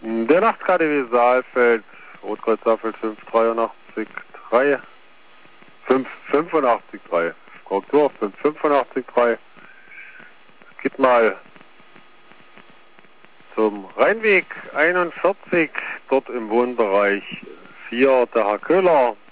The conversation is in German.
Der Nacht-KDW Saalfeld, Rotkreuz Saalfeld 583,3, 585,3, Korrektur 585,3. Geht mal zum Rheinweg 41, dort im Wohnbereich 4, der Herr Köhler.